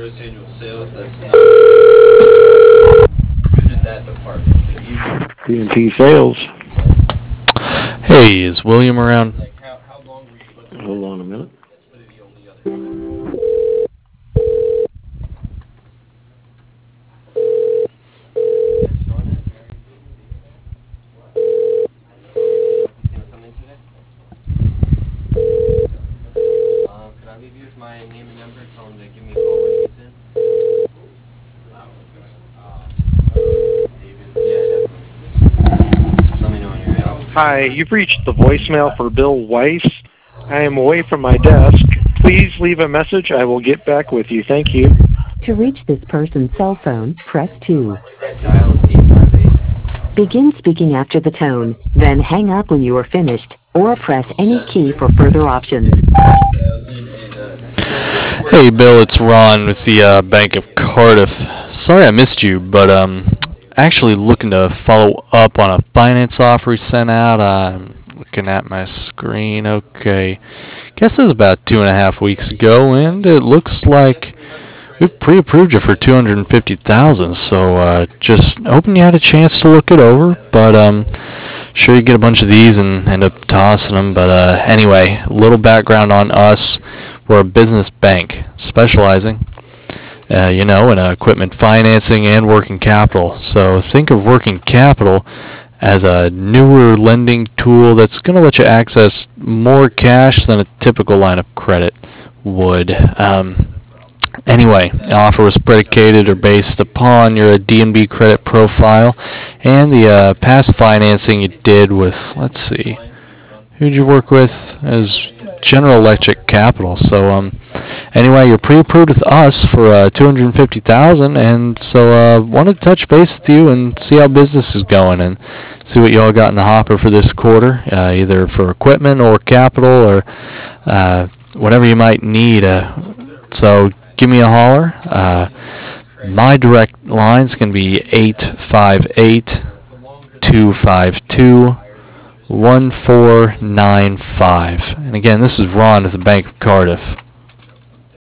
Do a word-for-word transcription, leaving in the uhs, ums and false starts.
gross annual sales. That's not good in that department. T N T Sales. Hey, is William around? Like how, how long were you looking at? Hold on a minute. That's really the only other time. He's gonna come in today. Um, could I leave you with my name and number? Tell him to give me a call when he's in. Yeah, definitely. Just let me know when you're ready. Hi, you've reached the voicemail for Bill Weiss. I am away from my desk. Please leave a message. I will get back with you. Thank you. To reach this person's cell phone, press two. Dial is eight five eight. Begin speaking after the tone, then hang up when you are finished, or press any key for further options. Hey, Bill, it's Ron with the uh, Bank of Cardiff. Sorry I missed you, but um, actually looking to follow up on a finance offer we sent out. I'm looking at my screen. Okay, guess it was about two and a half weeks ago, and it looks like we've pre-approved you for two hundred fifty thousand dollars. So uh, just hoping you had a chance to look it over, but um. Sure, you get a bunch of these and end up tossing them. But uh, anyway, a little background on us. We're a business bank specializing, uh, you know, in uh, equipment financing and working capital. So think of working capital as a newer lending tool that's going to let you access more cash than a typical line of credit would. Um, Anyway, the offer was predicated or based upon your D N B credit profile and the uh, past financing you did with, let's see, who did you work with? As General Electric Capital. So um, anyway, you're pre-approved with us for uh, two hundred fifty thousand dollars, and so uh, wanted to touch base with you and see how business is going and see what you all got in the hopper for this quarter, uh, either for equipment or capital or uh, whatever you might need. Uh, so. Give me a holler. Uh, my direct line's going to be eight five eight, two five two, one four nine five. And again, this is Ron with the Bank of Cardiff.